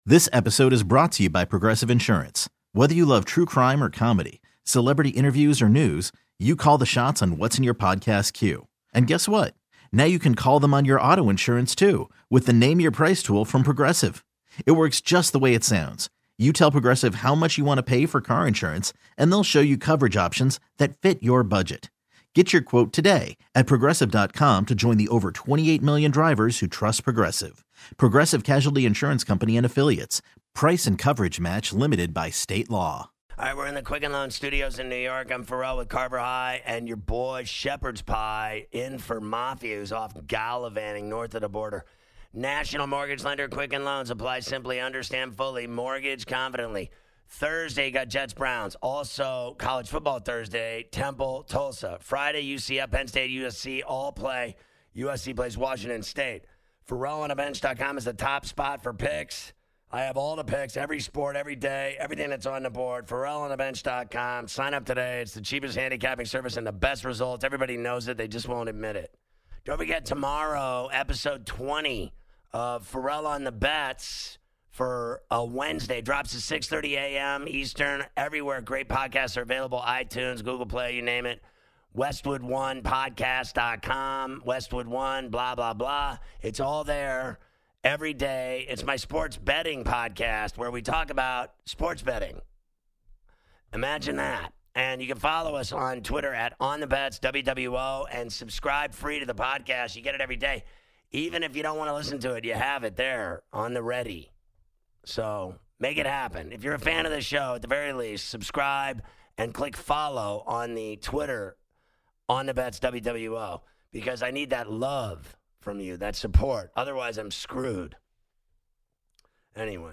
This episode is brought to you by Progressive Insurance. Whether you love true crime or comedy, celebrity interviews or news, you call the shots on what's in your podcast queue. And guess what? Now you can call them on your auto insurance too with the Name Your Price tool from Progressive. It works just the way it sounds. You tell Progressive how much you want to pay for car insurance, and they'll show you coverage options that fit your budget. Get your quote today at Progressive.com to join the over 28 million drivers who trust Progressive. Progressive Casualty Insurance Company and Affiliates. Price and coverage match limited by state law. All right, we're in the Quicken Loan Studios in New York. I'm Pharrell with Carver High, and your boy Shepherd's Pie in for Mafia, who's off gallivanting north of the border. National Mortgage Lender, Quicken Loans. Apply simply, understand fully, mortgage confidently. Thursday, you got Jets Browns. Also, college football Thursday, Temple, Tulsa. Friday, UCF, Penn State, USC, all play. USC plays Washington State. PharrellOnABench.com is the top spot for picks. I have all the picks, every sport, every day, everything that's on the board. PharrellOnABench.com. Sign up today. It's the cheapest handicapping service and the best results. Everybody knows it. They just won't admit it. Don't forget, tomorrow, episode 20 of Pharrell on the Bets for a Wednesday. Drops at 6:30 a.m. Eastern. Everywhere great podcasts are available. iTunes, Google Play, you name it. Westwood1podcast.com. Westwood1, blah, blah, blah. It's all there every day. It's my sports betting podcast where we talk about sports betting. Imagine that. And you can follow us on Twitter at OnTheBets, WWO, and subscribe free to the podcast. You get it every day. Even if you don't want to listen to it, you have it there on the ready. So make it happen. If you're a fan of the show, at the very least, subscribe and click follow on the Twitter, OnTheBets, WWO, because I need that love from you, that support. Otherwise, I'm screwed. Anyway.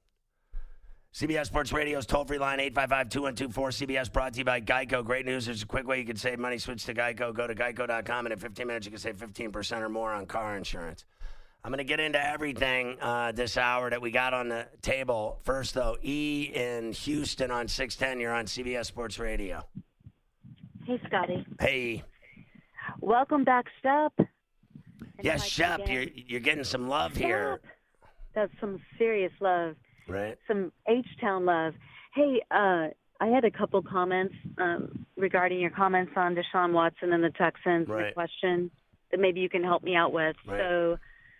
CBS Sports Radio's toll-free line, 855-212-4CBS, brought to you by Geico. Great news. There's a quick way you can save money. Switch to Geico. Go to geico.com, and in 15 minutes, you can save 15% or more on car insurance. I'm going to get into everything this hour that we got on the table. First, though, E in Houston on 610. You're on CBS Sports Radio. Hey, Scotty. Hey. Welcome back, Shep. Yes, Shep, you're getting some love here. That's some serious love. Right. Some H-Town love. Hey, I had a couple comments regarding your comments on Deshaun Watson and the Texans. Right. The question that maybe you can help me out with. Right. So,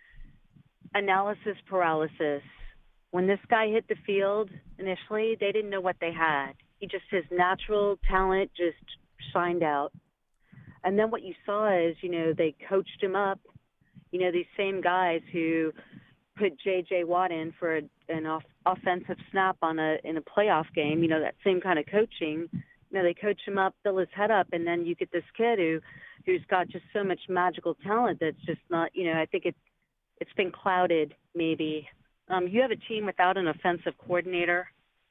analysis paralysis. When this guy hit the field initially, they didn't know what they had. His natural talent just shined out. And then what you saw is, they coached him up. These same guys who put J.J. Watt in for an offensive snap in a playoff game, that same kind of coaching. They coach him up, fill his head up, and then you get this kid who's got just so much magical talent that's just not, I think it's been clouded maybe. You have a team without an offensive coordinator,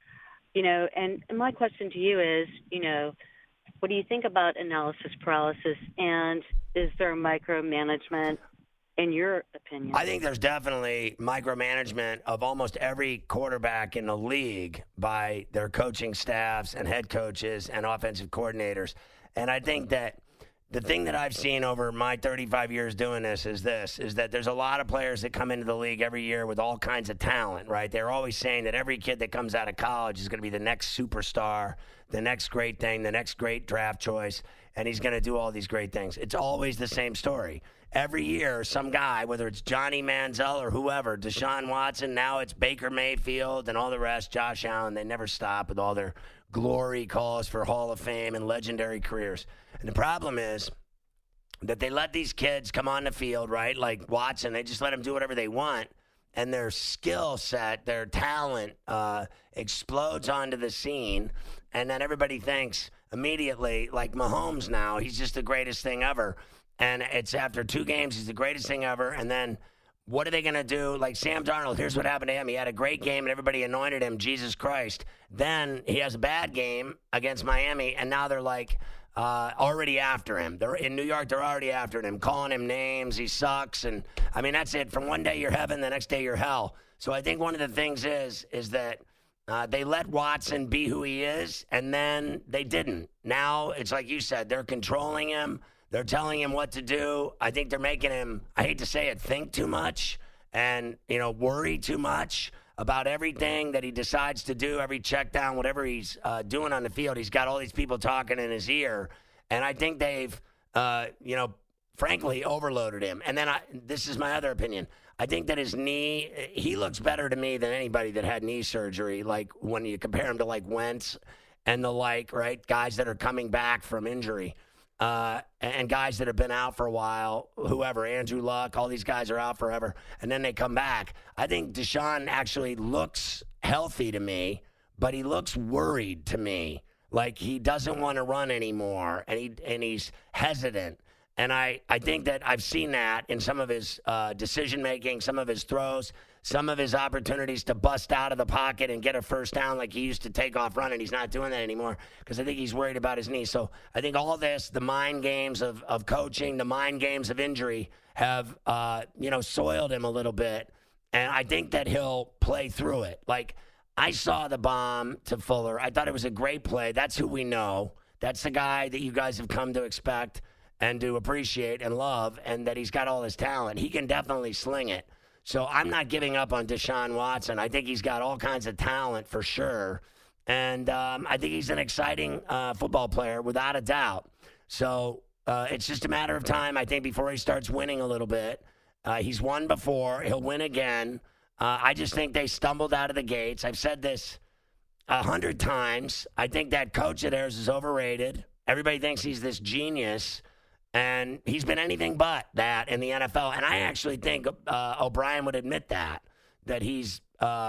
and my question to you is, what do you think about analysis paralysis, and is there micromanagement in your opinion? I think there's definitely micromanagement of almost every quarterback in the league by their coaching staffs and head coaches and offensive coordinators. And I think that the thing that I've seen over my 35 years doing this is that there's a lot of players that come into the league every year with all kinds of talent, right? They're always saying that every kid that comes out of college is going to be the next superstar, the next great thing, the next great draft choice, and he's going to do all these great things. It's always the same story. Every year, some guy, whether it's Johnny Manziel or whoever, Deshaun Watson, now it's Baker Mayfield and all the rest, Josh Allen, they never stop with all their glory calls for Hall of Fame and legendary careers. And the problem is that they let these kids come on the field, right, like Watson. They just let them do whatever they want, and their skill set, their talent explodes onto the scene, and then everybody thinks immediately, like Mahomes now, he's just the greatest thing ever. And it's after 2 games, he's the greatest thing ever. And then what are they going to do? Like Sam Darnold, here's what happened to him. He had a great game, and everybody anointed him, Jesus Christ. Then he has a bad game against Miami, and now they're like already after him. They're in New York. They're already after him, calling him names. He sucks. And, I mean, that's it. From one day you're heaven, the next day you're hell. So I think one of the things is that they let Watson be who he is, and then they didn't. Now it's like you said. They're controlling him. They're telling him what to do. I think they're making him, I hate to say it, think too much and, worry too much. about everything that he decides to do, every check down, whatever he's doing on the field. He's got all these people talking in his ear. And I think they've, frankly, overloaded him. And then this is my other opinion. I think that his knee, he looks better to me than anybody that had knee surgery. Like when you compare him to like Wentz and the like, right? Guys that are coming back from injury. And guys that have been out for a while, whoever, Andrew Luck, all these guys are out forever, and then they come back. I think Deshaun actually looks healthy to me, but he looks worried to me, like he doesn't want to run anymore, and he's hesitant. And I think that I've seen that in some of his decision-making, some of his throws, some of his opportunities to bust out of the pocket and get a first down like he used to take off running. He's not doing that anymore because I think he's worried about his knee. So I think all this, the mind games of coaching, the mind games of injury have, soiled him a little bit. And I think that he'll play through it. Like, I saw the bomb to Fuller. I thought it was a great play. That's who we know. That's the guy that you guys have come to expect and to appreciate and love, and that he's got all his talent. He can definitely sling it. So I'm not giving up on Deshaun Watson. I think he's got all kinds of talent for sure. And I think he's an exciting football player without a doubt. So it's just a matter of time, I think, before he starts winning a little bit. He's won before. He'll win again. I just think they stumbled out of the gates. I've said this 100 times. I think that coach of theirs is overrated. Everybody thinks he's this genius. And he's been anything but that in the NFL. And I actually think O'Brien would admit that he's,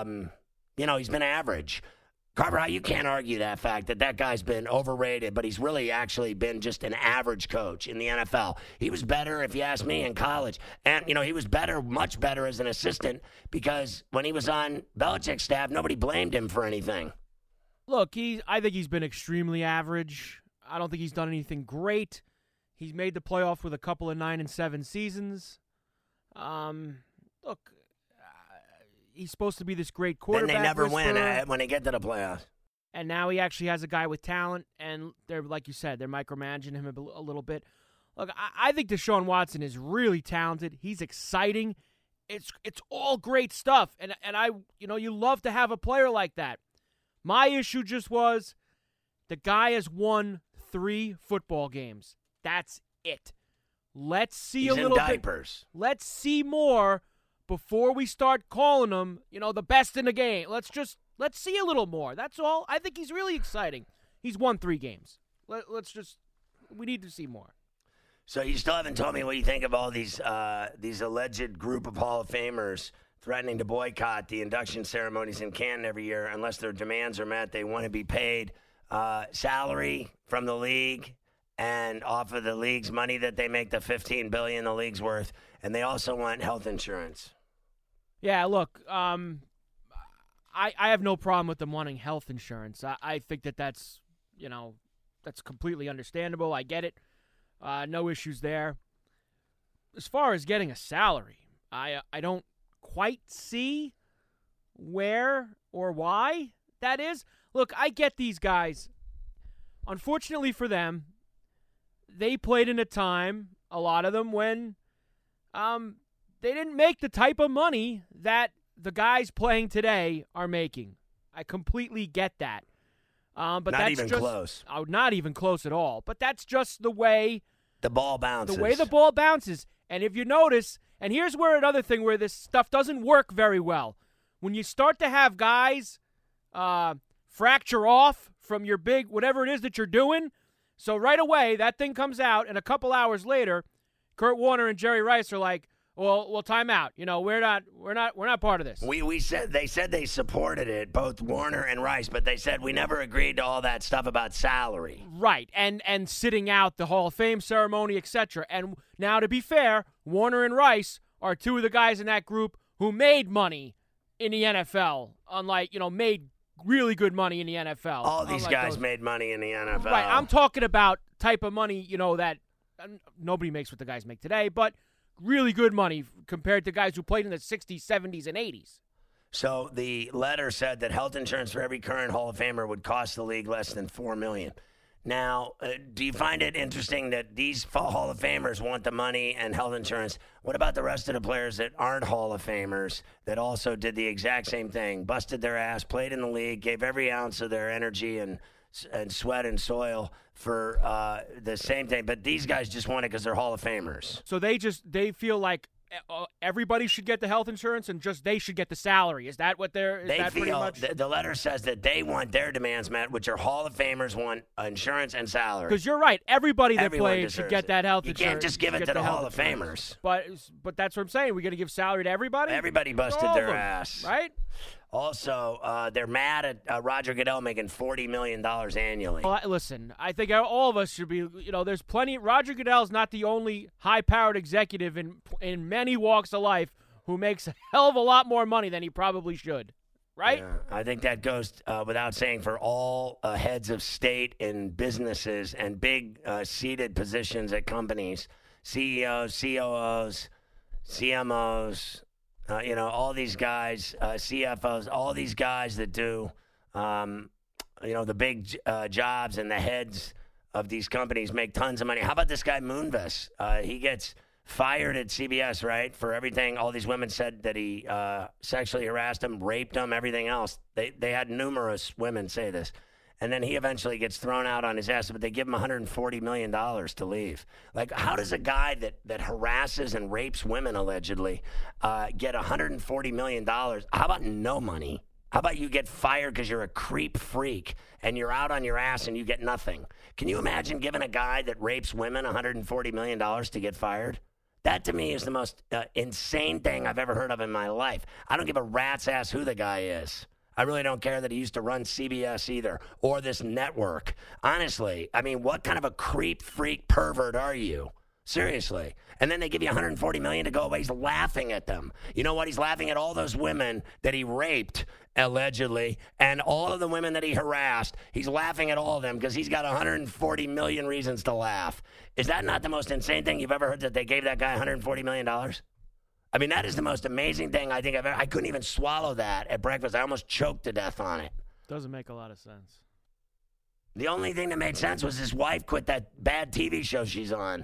he's been average. Carver, you can't argue that fact that guy's been overrated, but he's really actually been just an average coach in the NFL. He was better, if you ask me, in college. And, he was better, much better as an assistant because when he was on Belichick's staff, nobody blamed him for anything. Look, I think he's been extremely average. I don't think he's done anything great. He's made the playoff with a couple of 9-7 seasons. He's supposed to be this great quarterback. Then they never win when they get to the playoffs. And now he actually has a guy with talent, and they're, like you said, they're micromanaging him a little bit. Look, I think Deshaun Watson is really talented. He's exciting. It's all great stuff, and you love to have a player like that. My issue just was the guy has won 3 football games. That's it. Let's see He's a little in diapers. Let's see more before we start calling him, the best in the game. Let's see a little more. That's all. I think he's really exciting. He's won 3 games. We need to see more. So you still haven't told me what you think of all these alleged group of Hall of Famers threatening to boycott the induction ceremonies in Canton every year unless their demands are met. They want to be paid salary from the league and off of the league's money that they make, the $15 billion the league's worth, and they also want health insurance. Yeah, look, I have no problem with them wanting health insurance. I think that's completely understandable. I get it. No issues there. As far as getting a salary, I don't quite see where or why that is. Look, I get these guys. Unfortunately for them, they played in a time, a lot of them, when they didn't make the type of money that the guys playing today are making. I completely get that. But not even close. Not even close at all. But that's just the way the ball bounces. The way the ball bounces. And if you notice, and here's where another thing where this stuff doesn't work very well. When you start to have guys fracture off from your big whatever it is that you're doing, so right away that thing comes out, and a couple hours later, Kurt Warner and Jerry Rice are like, "Well, time out. We're not part of this." They said they supported it, both Warner and Rice, but they said we never agreed to all that stuff about salary. Right, and sitting out the Hall of Fame ceremony, etc. And now, to be fair, Warner and Rice are 2 of the guys in that group who made money in the NFL, made really good money in the NFL. All these guys made money in the NFL. Right, I'm talking about type of money, that nobody makes what the guys make today, but really good money compared to guys who played in the 60s, 70s, and 80s. So the letter said that health insurance for every current Hall of Famer would cost the league less than $4 million. Now, do you find it interesting that these Hall of Famers want the money and health insurance? What about the rest of the players that aren't Hall of Famers that also did the exact same thing, busted their ass, played in the league, gave every ounce of their energy and sweat and soil for the same thing, but these guys just want it because they're Hall of Famers? So they feel like everybody should get the health insurance and just they should get the salary. Is that what they're? They feel the letter says that they want their demands met, which are Hall of Famers want insurance and salary. Because you're right, everybody that Everyone played should get deserves that health You insurance. can't just give it to the Hall of Famers. But that's what I'm saying. We're going to give salary to everybody. Everybody busted All of their them, ass, right? Also, they're mad at Roger Goodell making $40 million annually. Well, listen, I think all of us should be, there's plenty. Roger Goodell's not the only high-powered executive in many walks of life who makes a hell of a lot more money than he probably should, right? Yeah, I think that goes without saying for all heads of state and businesses and big seated positions at companies, CEOs, COOs, CMOs, all these guys, CFOs, all these guys that do, the big jobs and the heads of these companies make tons of money. How about this guy Moonves? He gets fired at CBS, right, for everything. All these women said that he sexually harassed them, raped them, everything else. They had numerous women say this. And then he eventually gets thrown out on his ass, but they give him $140 million to leave. Like, how does a guy that harasses and rapes women, allegedly, get $140 million? How about no money? How about you get fired because you're a creep freak and you're out on your ass and you get nothing? Can you imagine giving a guy that rapes women $140 million to get fired? That, to me, is the most insane thing I've ever heard of in my life. I don't give a rat's ass who the guy is. I really don't care that he used to run CBS either, or this network. Honestly, I mean, what kind of a creep, freak, pervert are you? Seriously. And then they give you $140 million to go away. He's laughing at them. You know what? He's laughing at all those women that he raped, allegedly, and all of the women that he harassed. He's laughing at all of them because he's got 140 million reasons to laugh. Is that not the most insane thing you've ever heard, that they gave that guy $140 million? I mean, that is the most amazing thing I think I've ever. I couldn't even swallow that at breakfast. I almost choked to death on it. Doesn't make a lot of sense. The only thing that made sense was his wife quit that bad TV show she's on.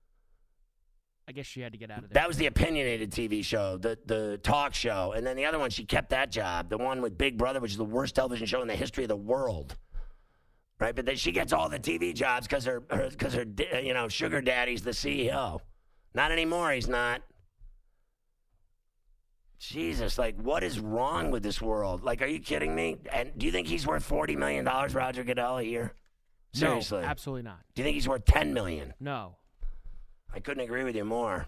I guess she had to get out of there. That was the opinionated TV show, the talk show. And then the other one, she kept that job, the one with Big Brother, which is the worst television show in the history of the world. Right? But then she gets all the TV jobs because her sugar daddy's the CEO. Not anymore, he's not. Jesus, like, what is wrong with this world? Like, are you kidding me? And do you think he's worth $40 million, Roger Goodell, a year? Seriously. No, absolutely not. Do you think he's worth $10 million? No. I couldn't agree with you more.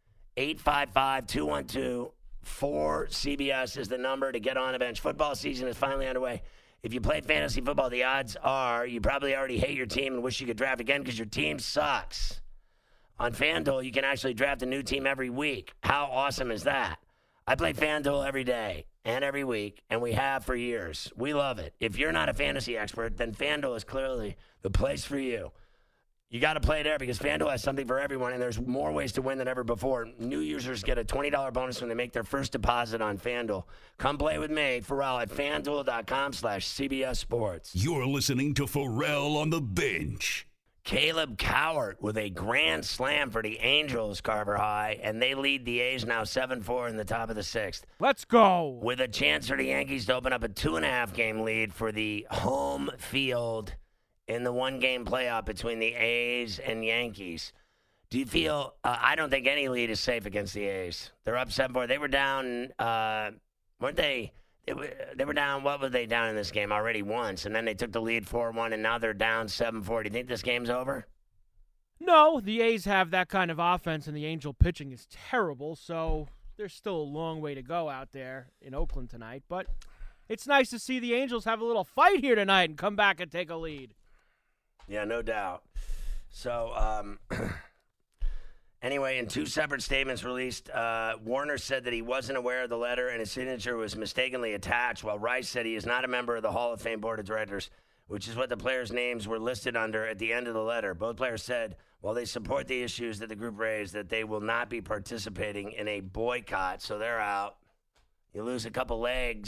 855-212-4CBS is the number to get on the bench. Football season is finally underway. If you play fantasy football, the odds are you probably already hate your team and wish you could draft again because your team sucks. On FanDuel, you can actually draft a new team every week. How awesome is that? I play FanDuel every day and every week, and we have for years. We love it. If you're not a fantasy expert, then FanDuel is clearly the place for you. You got to play there because FanDuel has something for everyone, and there's more ways to win than ever before. New users get a $20 bonus when they make their first deposit on FanDuel. Come play with me, Pharrell, at FanDuel.com/CBS Sports. You're listening to Pharrell on the Bench. Caleb Cowart with a grand slam for the Angels, Carver High, and they lead the A's now 7-4 in the top of the sixth. Let's go. With a chance for the Yankees to open up a 2.5-game lead for the home field in the one-game playoff between the A's and Yankees. Do you feel I don't think any lead is safe against the A's. They're up 7-4. They were down, weren't they? They were down, what were they down in this game already once? And then they took the lead 4-1, and now they're down 7-4. Do you think this game's over? No, the A's have that kind of offense, and the Angel pitching is terrible, so there's still a long way to go out there in Oakland tonight. But it's nice to see the Angels have a little fight here tonight and come back and take a lead. Yeah, no doubt. So, anyway, in two separate statements released, Warner said that he wasn't aware of the letter and his signature was mistakenly attached, while Rice said he is not a member of the Hall of Fame Board of Directors, which is what the players' names were listed under at the end of the letter. Both players said, while they support the issues that the group raised, that they will not be participating in a boycott, so they're out. You lose a couple legs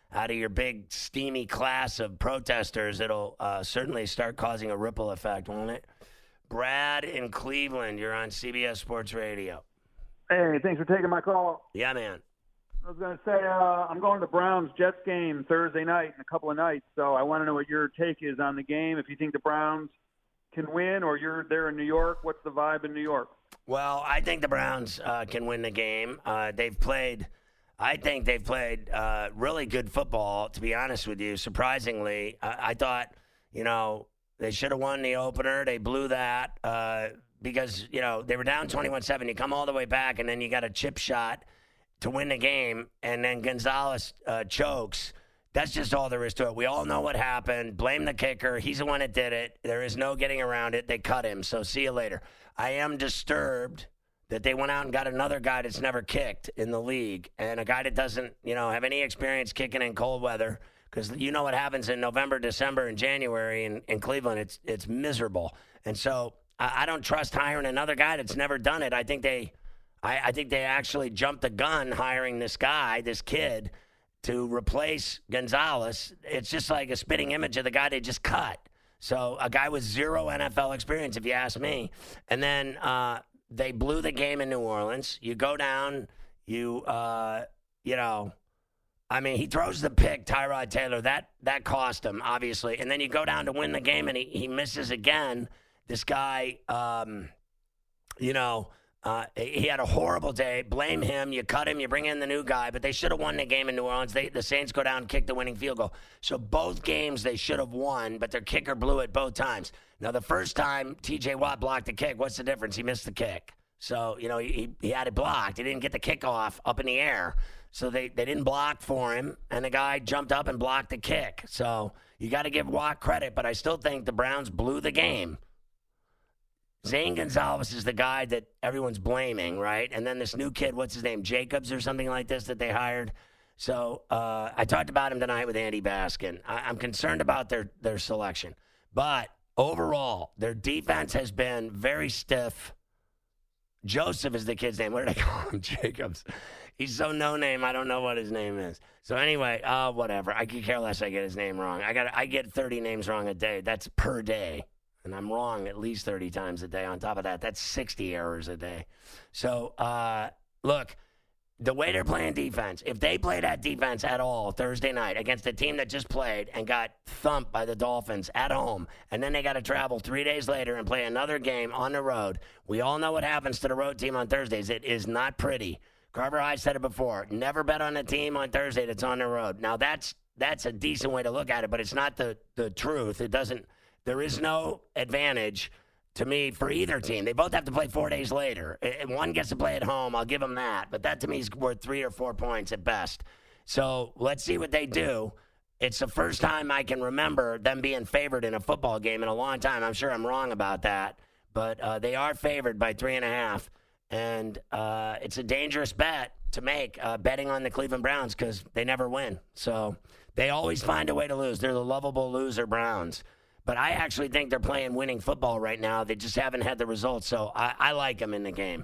out of your big steamy class of protesters, it'll certainly start causing a ripple effect, won't it? Brad in Cleveland, you're on CBS Sports Radio. Hey, thanks for taking my call. Yeah, man. I was going to say I'm going to the Browns-Jets game Thursday night in a couple of nights, so I want to know what your take is on the game. If you think the Browns can win, or you're there in New York, what's the vibe in New York? Well, I think the Browns can win the game. I think they've played really good football, to be honest with you. Surprisingly, I thought, they should have won the opener. They blew that because, they were down 21-7. You come all the way back, and then you got a chip shot to win the game, and then Gonzalez chokes. That's just all there is to it. We all know what happened. Blame the kicker. He's the one that did it. There is no getting around it. They cut him, so see you later. I am disturbed that they went out and got another guy that's never kicked in the league, and a guy that doesn't, have any experience kicking in cold weather, because you know what happens in November, December, and January in Cleveland. It's miserable. And so I don't trust hiring another guy that's never done it. I think they actually jumped the gun hiring this guy, this kid, to replace Gonzalez. It's just like a spitting image of the guy they just cut. So a guy with zero NFL experience, if you ask me. And then they blew the game in New Orleans. You go down, he throws the pick, Tyrod Taylor. That cost him, obviously. And then you go down to win the game, and he misses again. This guy, he had a horrible day. Blame him. You cut him. You bring in the new guy. But they should have won the game in New Orleans. The Saints go down and kick the winning field goal. So both games they should have won, but their kicker blew it both times. Now, the first time T.J. Watt blocked the kick, what's the difference? He missed the kick. So, he had it blocked. He didn't get the kickoff up in the air. So they didn't block for him, and the guy jumped up and blocked the kick. So you got to give Watt credit, but I still think the Browns blew the game. Zane Gonzalez is the guy that everyone's blaming, right? And then this new kid, what's his name, Jacobs or something like this that they hired. So I talked about him tonight with Andy Baskin. I'm concerned about their selection. But overall, their defense has been very stiff. Joseph is the kid's name. What did I call him? Jacobs. He's so no-name, I don't know what his name is. So anyway, whatever. I could care less I get his name wrong. I get 30 names wrong a day. That's per day. And I'm wrong at least 30 times a day. On top of that, that's 60 errors a day. So, look, the way they're playing defense, if they play that defense at all Thursday night against a team that just played and got thumped by the Dolphins at home, and then they got to travel 3 days later and play another game on the road, we all know what happens to the road team on Thursdays. It is not pretty. Carver High said it before. Never bet on a team on Thursday that's on the road. Now, that's a decent way to look at it, but it's not the truth. It doesn't. There is no advantage to me for either team. They both have to play 4 days later. One gets to play at home. I'll give them that. But that to me is worth 3 or 4 points at best. So let's see what they do. It's the first time I can remember them being favored in a football game in a long time. I'm sure I'm wrong about that. But they are favored by 3.5. And it's a dangerous bet to make, betting on the Cleveland Browns, because they never win. So they always find a way to lose. They're the lovable loser Browns. But I actually think they're playing winning football right now. They just haven't had the results. So I like them in the game.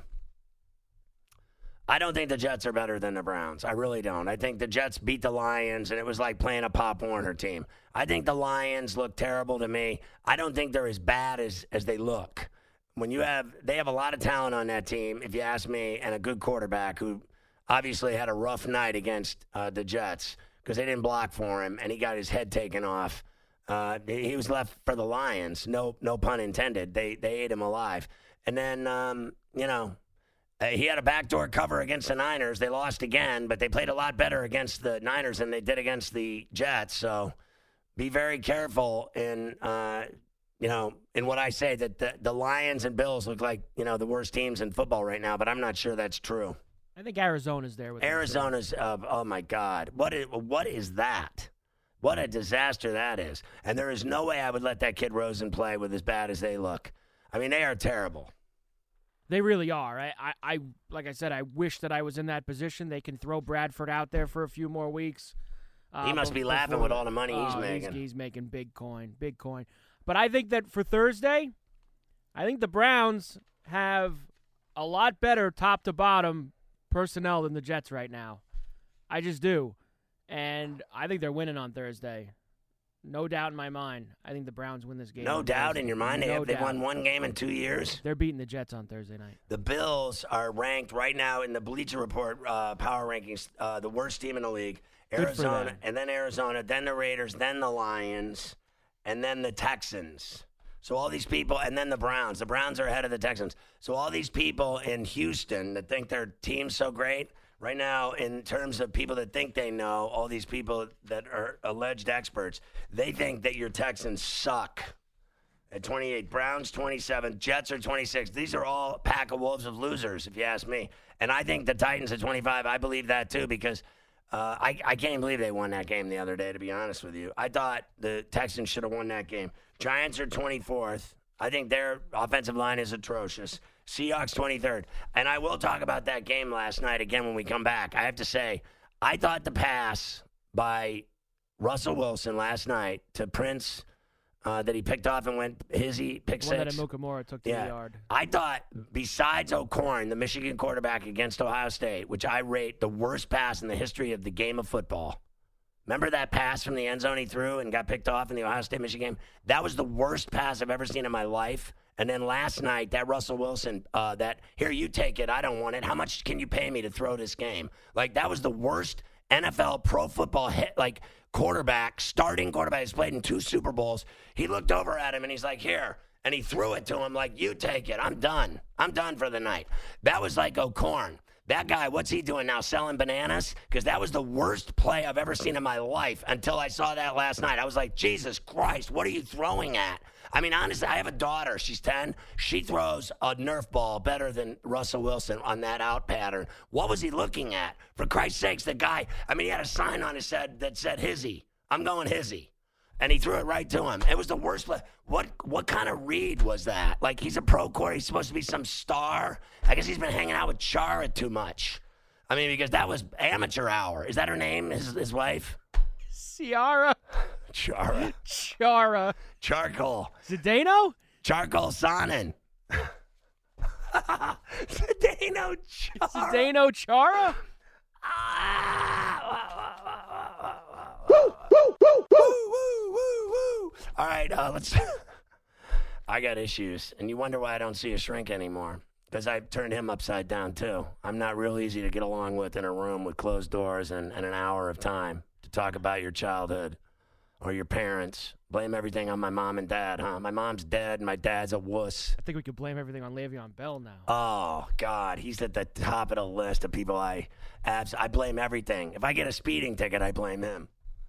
I don't think the Jets are better than the Browns. I really don't. I think the Jets beat the Lions, and it was like playing a Pop Warner team. I think the Lions look terrible to me. I don't think they're as bad as they look. They have a lot of talent on that team, if you ask me, and a good quarterback who obviously had a rough night against the Jets because they didn't block for him, and he got his head taken off. He was left for the Lions. No pun intended. They ate him alive. And then, he had a backdoor cover against the Niners. They lost again, but they played a lot better against the Niners than they did against the Jets. So be very careful in what I say, that the Lions and Bills look like, the worst teams in football right now, but I'm not sure that's true. I think Arizona's there. Arizona's, oh my God. What is that? What a disaster that is. And there is no way I would let that kid Rosen play with as bad as they look. I mean, they are terrible. They really are. I like I said, I wish that I was in that position. They can throw Bradford out there for a few more weeks. He must be laughing with all the money he's making. He's making big coin. But I think that for Thursday, I think the Browns have a lot better top to bottom personnel than the Jets right now. I just do. and I think they're winning on Thursday. No doubt in my mind. I think the Browns win this game. No doubt Thursday. in your mind? No They've doubt. won one game in 2 years? They're beating the Jets on Thursday night. The Bills are ranked right now in the Bleacher Report power rankings, the worst team in the league. Good for Arizona, them. and then Arizona, then the Raiders, then the Lions, and then the Texans. So all these people, and then the Browns. The Browns are ahead of the Texans. So all these people in Houston that think their team's so great, right now, in terms of people that think they know, all these people that are alleged experts, they think that your Texans suck. At 28, Browns 27, Jets are 26. These are all pack of wolves of losers, if you ask me. And I think the Titans at 25, I believe that too, because I can't even believe they won that game the other day, to be honest with you. I thought the Texans should have won that game. Giants are 24th. I think their offensive line is atrocious. Seahawks 23rd. And I will talk about that game last night again when we come back. I have to say, I thought the pass by Russell Wilson last night to Prince that he picked off and went pick One six. that Amukamara took to the yard. I thought, besides O'Korn, the Michigan quarterback against Ohio State, which I rate the worst pass in the history of the game of football. Remember that pass from the end zone he threw and got picked off in the Ohio State-Michigan game? That was the worst pass I've ever seen in my life. And then last night, that Russell Wilson, here, you take it, I don't want it. How much can you pay me to throw this game? Like, that was the worst NFL pro football starting quarterback. He's played in 2 Super Bowls. He looked over at him, and he's like, here. And he threw it to him like, you take it. I'm done. I'm done for the night. That was like O'Korn. That guy, what's he doing now, selling bananas? Because that was the worst play I've ever seen in my life until I saw that last night. I was like, Jesus Christ, what are you throwing at? I mean, honestly, I have a daughter. She's 10. She throws a Nerf ball better than Russell Wilson on that out pattern. What was he looking at? For Christ's sakes, the guy, he had a sign on his head that said Hizzy. I'm going Hizzy. And he threw it right to him. It was the worst play. What kind of read was that? Like, he's a pro quarterback. He's supposed to be some star. I guess he's been hanging out with Chara too much. Because that was amateur hour. Is that her name, his wife? Ciara. Chara. Charcoal. Zdeno? Charcoal Sonnen. Zdeno Chara. Zdeno Chara? All right, let's. I got issues, and you wonder why I don't see a shrink anymore. Because I've turned him upside down, too. I'm not real easy to get along with in a room with closed doors and an hour of time to talk about your childhood or your parents. Blame everything on my mom and dad, huh? My mom's dead, and my dad's a wuss. I think we could blame everything on Le'Veon Bell now. Oh, God. He's at the top of the list of people I blame everything. If I get a speeding ticket, I blame him.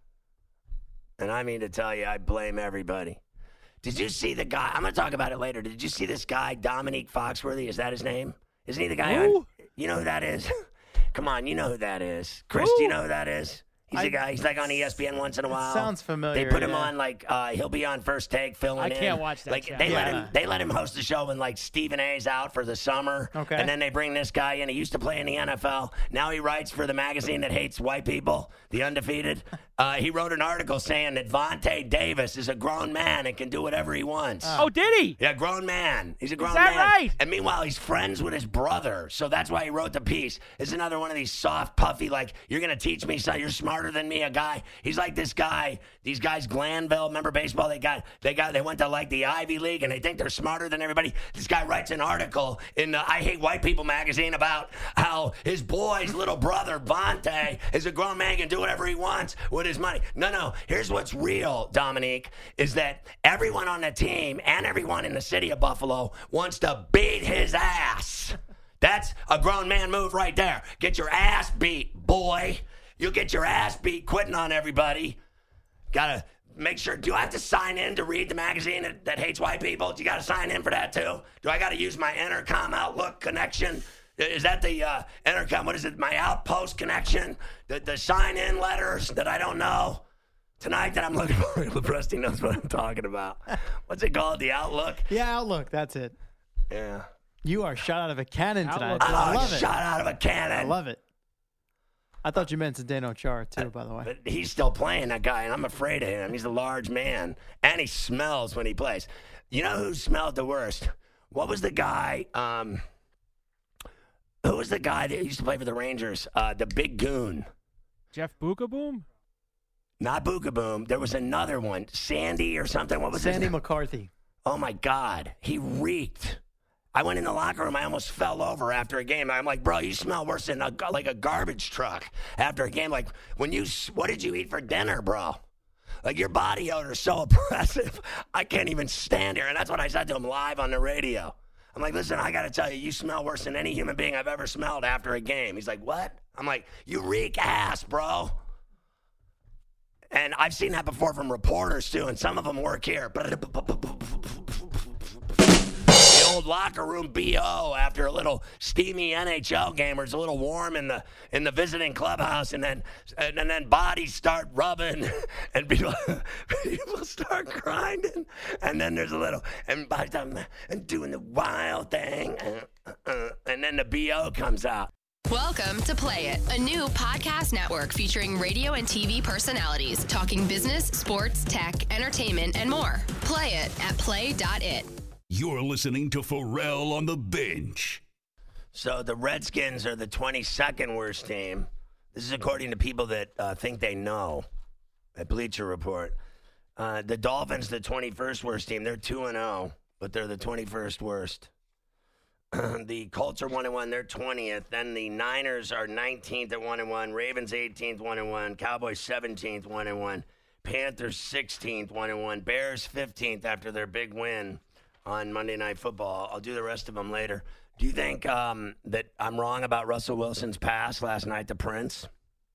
And I mean to tell you, I blame everybody. Did you see the guy? I'm going to talk about it later. Did you see this guy, Dominique Foxworthy? Is that his name? Isn't he the guy? You know who that is? Come on, you know who that is. Chris, do you know who that is? He's a guy. He's like on ESPN once in a while. Sounds familiar. They put him on he'll be on First Take filling in. I can't watch that. Like show. they let him host the show when Stephen A's out for the summer. Okay. And then they bring this guy in. He used to play in the NFL. Now he writes for the magazine that hates white people, The Undefeated. He wrote an article saying that Vontae Davis is a grown man and can do whatever he wants. Oh, did he? Yeah, grown man. He's a grown Is that man. right? And meanwhile, he's friends with his brother. So that's why he wrote the piece. It's another one of these soft, puffy, you're going to teach me something. You're smarter than me, a guy. He's like this guy. These guys, Glanville, remember baseball? They went to the Ivy League and they think they're smarter than everybody. This guy writes an article in the I Hate White People magazine about how his boy's little brother, Vontae, is a grown man, can do whatever he wants with his money. No. Here's what's real, Dominique, is that everyone on the team and everyone in the city of Buffalo wants to beat his ass. That's a grown man move right there. Get your ass beat, boy. You'll get your ass beat quitting on everybody. Gotta make sure. Do I have to sign in to read the magazine that hates white people? Do you gotta sign in for that too? Do I gotta use my Intercom Outlook connection? Is that the Intercom? What is it? My Outpost connection? The sign-in letters that I don't know? Tonight that I'm looking for, Lepresti knows what I'm talking about. What's it called? The Outlook? Yeah, Outlook. That's it. Yeah. You are shot out of a cannon tonight. Outlook. I love it. Shot out of a cannon. I love it. I thought you meant Zdeno Chara, too, by the way. But he's still playing, that guy, and I'm afraid of him. He's a large man, and he smells when he plays. You know who smelled the worst? What was the guy? Who was the guy that used to play for the Rangers? The big goon. Jeff Bukaboom? Not Boogaboom. There was another one. Sandy or something. What was his Sandy name? McCarthy. Oh, my God. He reeked. I went in the locker room. I almost fell over after a game. I'm like, bro, you smell worse than like a garbage truck after a game. Like, what did you eat for dinner, bro? Like, your body odor is so oppressive. I can't even stand here. And that's what I said to him live on the radio. I'm like, listen, I got to tell you, you smell worse than any human being I've ever smelled after a game. He's like, what? I'm like, you reek ass, bro. And I've seen that before from reporters, too, and some of them work here. The old locker room BO after a little steamy NHL game where it's a little warm in the visiting clubhouse, and then bodies start rubbing and people start grinding, and then there's a little and by the time and doing the wild thing, and then the BO comes out. Welcome to Play It, a new podcast network featuring radio and TV personalities talking business, sports, tech, entertainment, and more. Play it at play.it. You're listening to Pharrell on the Bench. So the Redskins are the 22nd worst team. This is according to people that think they know at Bleacher Report. The Dolphins, the 21st worst team. They're 2-0, but they're the 21st worst. The Colts are 1-1. They're 20th. Then the Niners are 19th at 1-1. Ravens 18th, 1-1. Cowboys 17th, 1-1. Panthers 16th, 1-1. Bears 15th after their big win on Monday Night Football. I'll do the rest of them later. Do you think that I'm wrong about Russell Wilson's pass last night to Prince,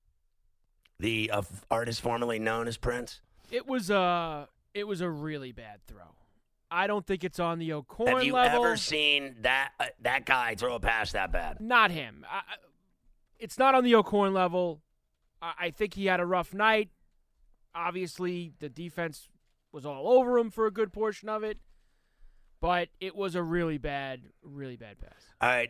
the artist formerly known as Prince? It was a really bad throw. I don't think it's on the O'Korn level. Have you ever seen that guy throw a pass that bad? Not him. It's not on the O'Korn level. I think he had a rough night. Obviously, the defense was all over him for a good portion of it. But it was a really bad pass. All right,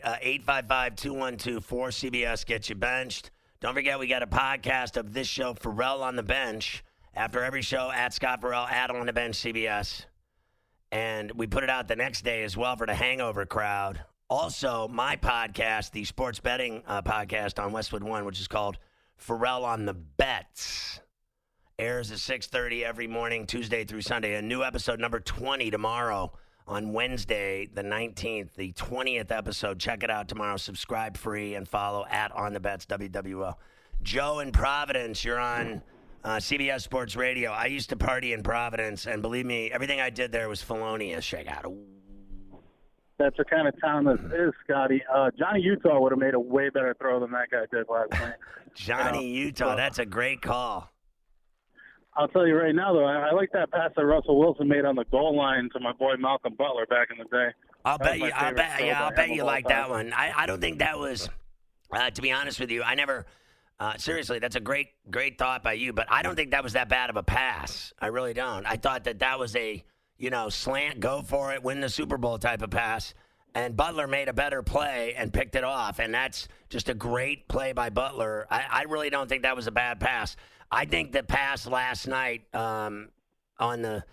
855-212-4CBS gets you benched. Don't forget, we got a podcast of this show, Pharrell on the Bench. After every show, at Scott Pharrell, at On the Bench CBS. And we put it out the next day as well for the hangover crowd. Also, my podcast, the sports betting podcast on Westwood One, which is called Pharrell on the Bets, airs at 6:30 every morning, Tuesday through Sunday. A new episode, number 20, tomorrow on Wednesday, the 19th, the 20th episode. Check it out tomorrow. Subscribe free and follow at On the Bets, WWL. Joe in Providence, you're on CBS Sports Radio. I used to party in Providence, and believe me, everything I did there was felonious. Check out. That's the kind of town this is, Scotty. Johnny Utah would have made a way better throw than that guy did last night. Johnny Utah, that's a great call. I'll tell you right now, though, I like that pass that Russell Wilson made on the goal line to my boy Malcolm Butler back in the day. I'll bet you like that one. I don't think that was, to be honest with you, I never. Seriously, that's a great thought by you, but I don't think that was that bad of a pass. I really don't. I thought that was a, slant, go for it, win the Super Bowl type of pass, and Butler made a better play and picked it off, and that's just a great play by Butler. I really don't think that was a bad pass. I think the pass last night that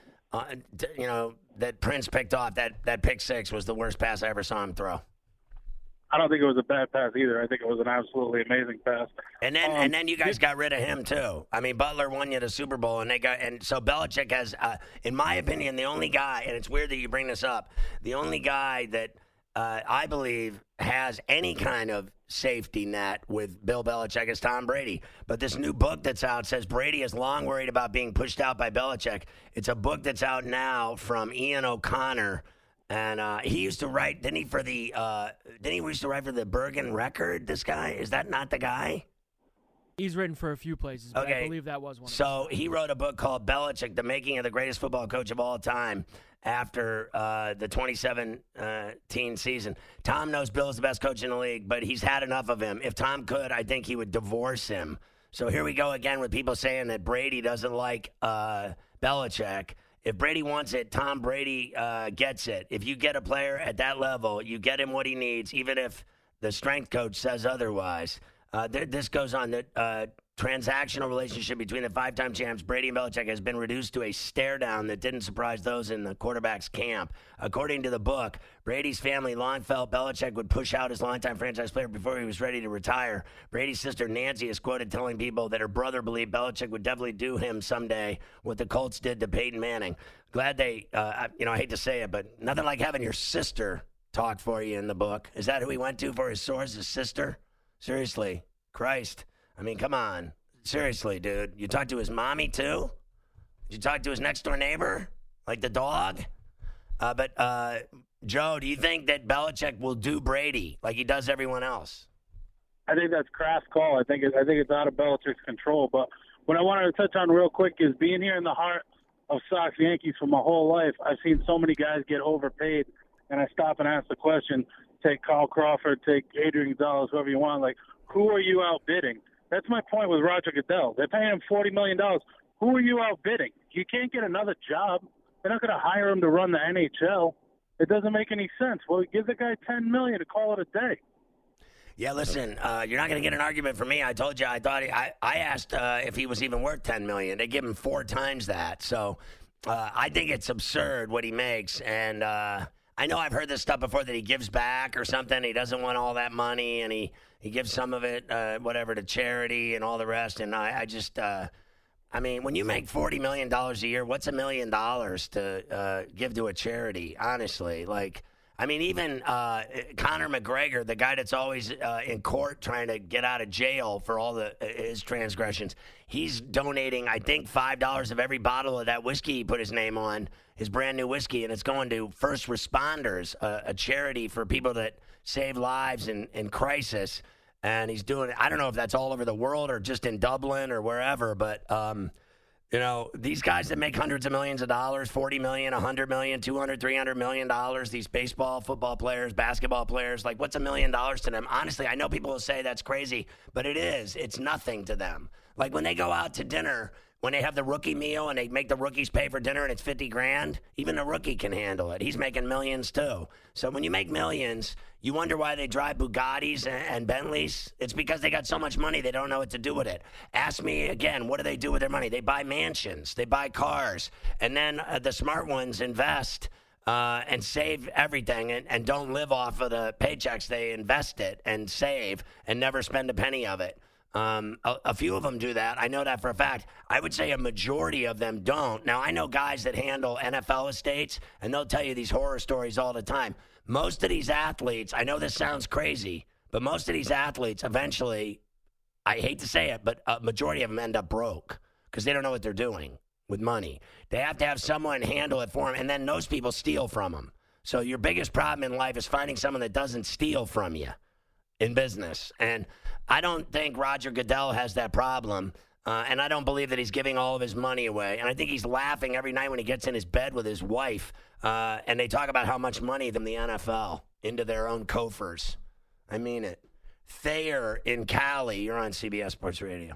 Prince picked off, that pick six was the worst pass I ever saw him throw. I don't think it was a bad pass either. I think it was an absolutely amazing pass. And then you guys got rid of him too. I mean, Butler won you the Super Bowl, and so Belichick has, in my opinion, the only guy. And it's weird that you bring this up. The only guy that I believe has any kind of safety net with Bill Belichick is Tom Brady. But this new book that's out says Brady is long worried about being pushed out by Belichick. It's a book that's out now from Ian O'Connor. And he used to write, didn't he used to write for the Bergen Record, this guy? Is that not the guy? He's written for a few places, but I believe that was one of them. So he wrote a book called Belichick, The Making of the Greatest Football Coach of All Time after the 2017 season. Tom knows Bill is the best coach in the league, but he's had enough of him. If Tom could, I think he would divorce him. So here we go again with people saying that Brady doesn't like Belichick. If Brady wants it, Tom Brady gets it. If you get a player at that level, you get him what he needs, even if the strength coach says otherwise. This goes on that transactional relationship between the 5-time champs Brady and Belichick has been reduced to a stare-down that didn't surprise those in the quarterback's camp. According to the book, Brady's family long felt Belichick would push out his longtime franchise player before he was ready to retire. Brady's sister Nancy is quoted telling people that her brother believed Belichick would definitely do him someday what the Colts did to Peyton Manning. Glad they, I hate to say it, but nothing like having your sister talk for you in the book. Is that who he went to for his source, his sister? Seriously, Christ. I mean, come on. Seriously, dude. You talked to his mommy, too? Did you talk to his next-door neighbor? Like the dog? But Joe, do you think that Belichick will do Brady like he does everyone else? I think that's Kraft's call. I think it's out of Belichick's control. But what I wanted to touch on real quick is being here in the heart of Sox Yankees for my whole life, I've seen so many guys get overpaid, and I stop and ask the question, take Carl Crawford, take Adrian Gonzalez, whoever you want, like, who are you outbidding? That's my point with Roger Goodell. They're paying him $40 million. Who are you outbidding? You can't get another job. They're not going to hire him to run the NHL. It doesn't make any sense. Well, give the guy $10 million to call it a day. Yeah, listen, you're not going to get an argument from me. I told you I asked if he was even worth $10 million. They give him 4 times that. So I think it's absurd what he makes. And I know I've heard this stuff before that he gives back or something. He doesn't want all that money, and he gives some of it, whatever, to charity and all the rest. And I just, I mean, when you make $40 million a year, what's $1 million to give to a charity, honestly? Like, I mean, even Conor McGregor, the guy that's always in court trying to get out of jail for all his transgressions, he's donating, I think, $5 of every bottle of that whiskey he put his name on, his brand new whiskey, and it's going to First Responders, a charity for people that save lives in crisis. And he's doing it. I don't know if that's all over the world or just in Dublin or wherever, but you know, these guys that make hundreds of millions of dollars, $40 million, $100 million, $200, $300 million, these baseball, football players, basketball players, like, what's $1 million to them? Honestly, I know people will say that's crazy, but it is. It's nothing to them. Like, when they go out to dinner, when they have the rookie meal and they make the rookies pay for dinner and it's $50,000, even the rookie can handle it. He's making millions too. So when you make millions, you wonder why they drive Bugattis and Bentleys. It's because they got so much money they don't know what to do with it. Ask me again, what do they do with their money? They buy mansions, they buy cars, and then the smart ones invest and save everything and don't live off of the paychecks. They invest it and save and never spend a penny of it. A few of them do that. I know that for a fact. I would say a majority of them don't. Now, I know guys that handle NFL estates, and they'll tell you these horror stories all the time. Most of these athletes, I know this sounds crazy, but most of these athletes eventually, I hate to say it, but a majority of them end up broke because they don't know what they're doing with money. They have to have someone handle it for them, and then those people steal from them. So your biggest problem in life is finding someone that doesn't steal from you in business. And I don't think Roger Goodell has that problem, and I don't believe that he's giving all of his money away. And I think he's laughing every night when he gets in his bed with his wife, and they talk about how much money from the NFL into their own coffers. I mean it. Thayer in Cali, you're on CBS Sports Radio.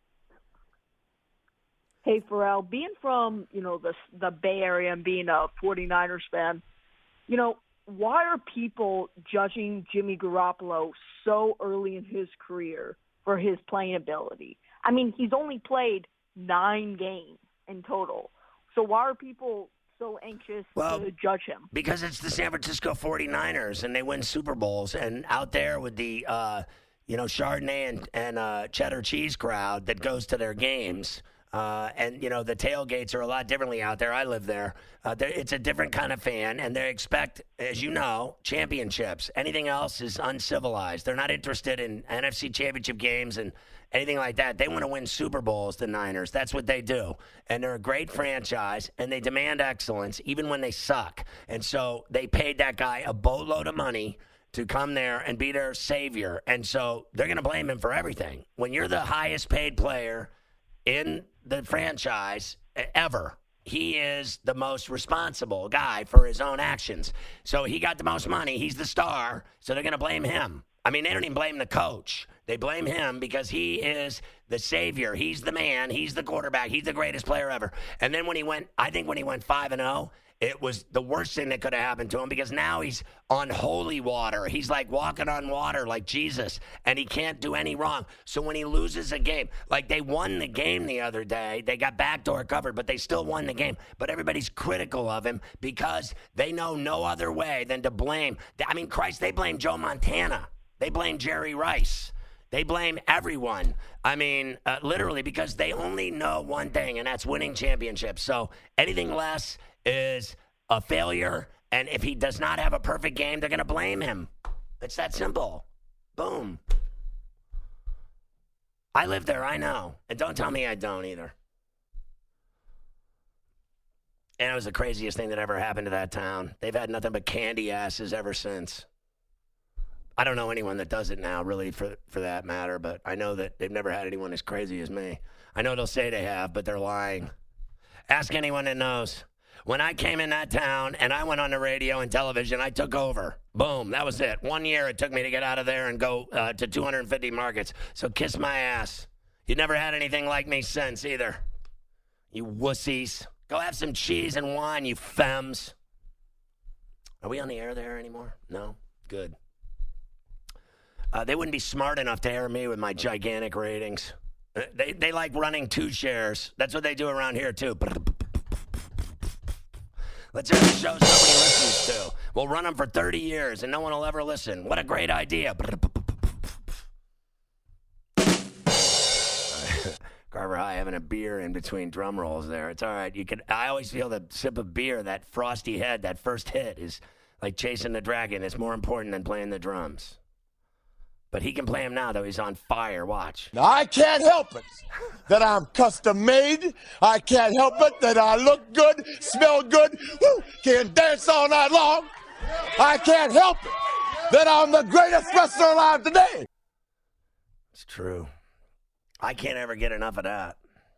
Hey, Pharrell, being from, the Bay Area and being a 49ers fan, why are people judging Jimmy Garoppolo so early in his career for his playing ability? I mean, he's only played 9 games in total. So why are people so anxious to judge him? Because it's the San Francisco 49ers, and they win Super Bowls. And out there with the, Chardonnay and cheddar cheese crowd that goes to their games, and, the tailgates are a lot differently out there. I live there. It's a different kind of fan, and they expect, as you know, championships. Anything else is uncivilized. They're not interested in NFC championship games and anything like that. They want to win Super Bowls, the Niners. That's what they do. And they're a great franchise, and they demand excellence even when they suck. And so they paid that guy a boatload of money to come there and be their savior. And so they're going to blame him for everything. When you're the highest paid player in the franchise ever, he is the most responsible guy for his own actions. So he got the most money. He's the star. So they're going to blame him. I mean, they don't even blame the coach. They blame him because he is the savior. He's the man. He's the quarterback. He's the greatest player ever. And then when he went 5-0, it was the worst thing that could have happened to him because now he's on holy water. He's like walking on water like Jesus, and he can't do any wrong. So when he loses a game, like they won the game the other day, they got backdoor covered, but they still won the game. But everybody's critical of him because they know no other way than to blame. I mean, Christ, they blame Joe Montana. They blame Jerry Rice. They blame everyone. I mean, literally, because they only know one thing, and that's winning championships. So anything less is a failure, and if he does not have a perfect game, they're going to blame him. It's that simple. Boom. I live there, I know. And don't tell me I don't either. And it was the craziest thing that ever happened to that town. They've had nothing but candy asses ever since. I don't know anyone that does it now, really, for that matter, but I know that they've never had anyone as crazy as me. I know they'll say they have, but they're lying. Ask anyone that knows. When I came in that town and I went on the radio and television, I took over. Boom, that was it. 1 year it took me to get out of there and go to 250 markets. So kiss my ass. You never had anything like me since either. You wussies. Go have some cheese and wine, you femmes. Are we on the air there anymore? No? Good. They wouldn't be smart enough to air me with my gigantic ratings. They like running 2 shares. That's what they do around here, too. Let's hear the shows nobody listens to. We'll run them for 30 years, and no one will ever listen. What a great idea. Carver High having a beer in between drum rolls there. It's all right. I always feel the sip of beer, that frosty head, that first hit is like chasing the dragon. It's more important than playing the drums. But he can play him now, though. He's on fire. Watch. Now, I can't help it that I'm custom made. I can't help it that I look good, smell good, can dance all night long. I can't help it that I'm the greatest wrestler alive today. It's true. I can't ever get enough of that.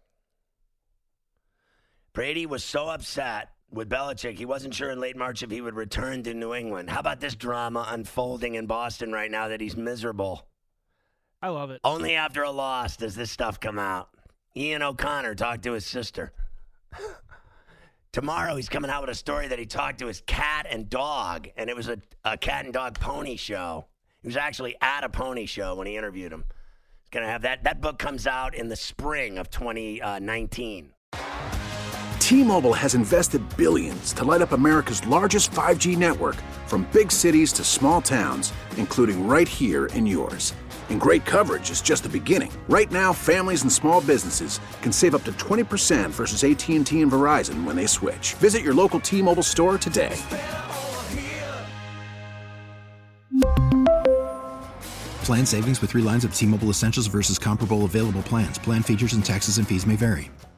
Brady was so upset with Belichick, he wasn't sure in late March if he would return to New England. How about this drama unfolding in Boston right now that he's miserable? I love it. Only after a loss does this stuff come out. Ian O'Connor talked to his sister. Tomorrow he's coming out with a story that he talked to his cat and dog, and it was a cat and dog pony show. He was actually at a pony show when he interviewed him. He's going to have that. That book comes out in the spring of 2019. T-Mobile has invested billions to light up America's largest 5G network, from big cities to small towns, including right here in yours. And great coverage is just the beginning. Right now, families and small businesses can save up to 20% versus AT&T and Verizon when they switch. Visit your local T-Mobile store today. Plan savings with 3 lines of T-Mobile Essentials versus comparable available plans. Plan features and taxes and fees may vary.